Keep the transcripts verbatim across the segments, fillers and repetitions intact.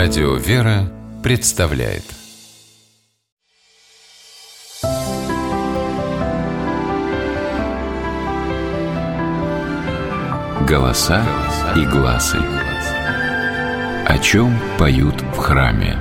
Радио «Вера» представляет «Голоса и гласы». О чем поют в храме?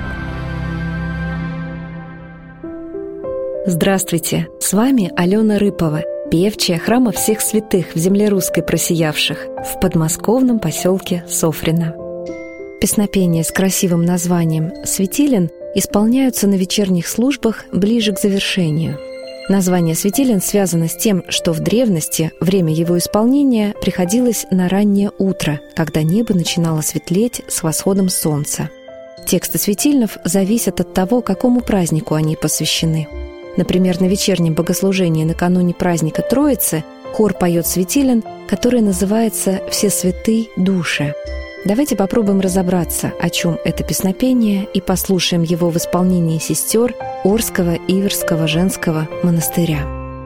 Здравствуйте! С вами Алена Рыпова, певчая храма всех святых в земле русской просиявших в подмосковном поселке Софрино. Песнопения с красивым названием «Светилен» исполняются на вечерних службах ближе к завершению. Название «Светилен» связано с тем, что в древности время его исполнения приходилось на раннее утро, когда небо начинало светлеть с восходом солнца. Тексты светильнов зависят от того, какому празднику они посвящены. Например, на вечернем богослужении накануне праздника Троицы хор поет светилен, который называется «Все святые души». Давайте попробуем разобраться, о чем это песнопение, и послушаем его в исполнении сестер Орского Иверского женского монастыря.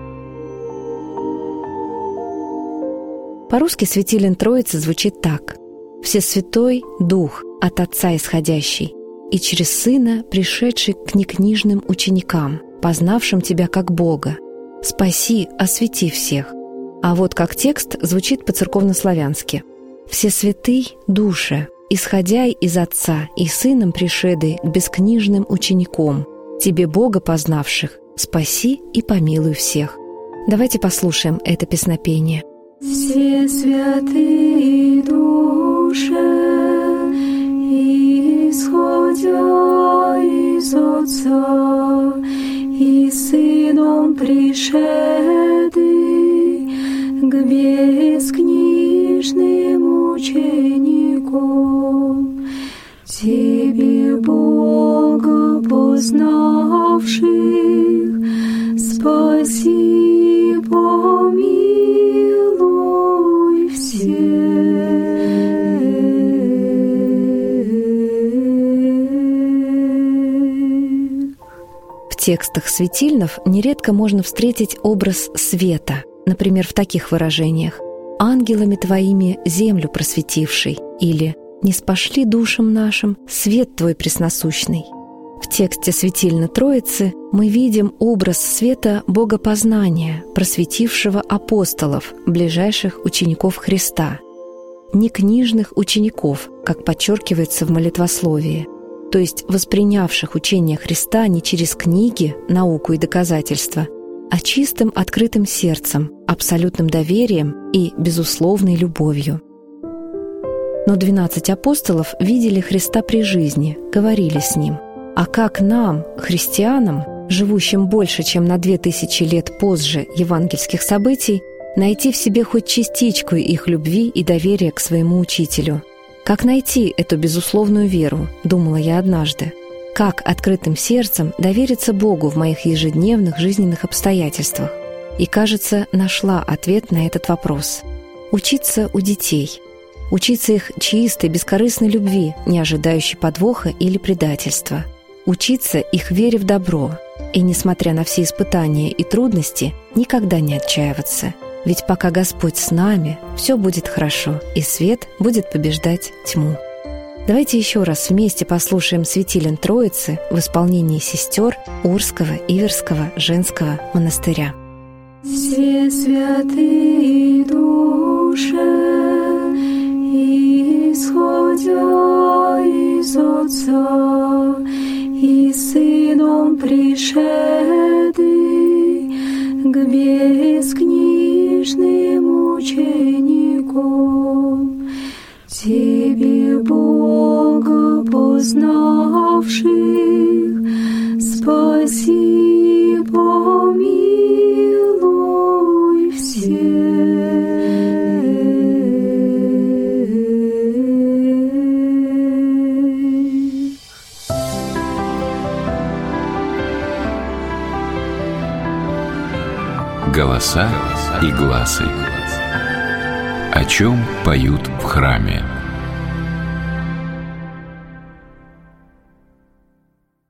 По-русски светилен Троицы звучит так: «Все святой Дух, от Отца исходящий, и через Сына, пришедший к некнижным ученикам, познавшим Тебя как Бога, спаси, освети всех». А вот как текст звучит по-церковнославянски: «Все святый души, исходяй из Отца и Сыном пришедой к бескнижным ученикам, Тебе Бога познавших, спаси и помилуй всех». Давайте послушаем это песнопение. Все святые души, исходя из Отца и Сыном пришедший к бескнижным ученикам, Тебе Бога познавших, спаси, помилуй всех. В текстах светильнов нередко можно встретить образ света, например, в таких выражениях: «Ангелами Твоими землю просветивший» или «Не спошли душам нашим свет Твой пресносущный». В тексте «Светильно Троицы» мы видим образ света богопознания, просветившего апостолов, ближайших учеников Христа, не книжных учеников, как подчеркивается в молитвословии, то есть воспринявших учение Христа не через книги, науку и доказательства, а чистым открытым сердцем, абсолютным доверием и безусловной любовью. Но двенадцать апостолов видели Христа при жизни, говорили с Ним. А как нам, христианам, живущим больше, чем на две тысячи лет позже евангельских событий, найти в себе хоть частичку их любви и доверия к своему Учителю? Как найти эту безусловную веру, думала я однажды. Как открытым сердцем довериться Богу в моих ежедневных жизненных обстоятельствах? И, кажется, нашла ответ на этот вопрос. Учиться у детей. Учиться их чистой, бескорыстной любви, не ожидающей подвоха или предательства. Учиться их вере в добро. И, несмотря на все испытания и трудности, никогда не отчаиваться. Ведь пока Господь с нами, все будет хорошо, и свет будет побеждать тьму. Давайте еще раз вместе послушаем «Светилен Троицы» в исполнении сестер Орского Иверского женского монастыря. Все святые души, исходя из Отца и Сыном пришедший к бескнижным ученикам, Тебе Бога познавших, спаси, помилуй всех. Голоса и гласы. О чем поют в храме?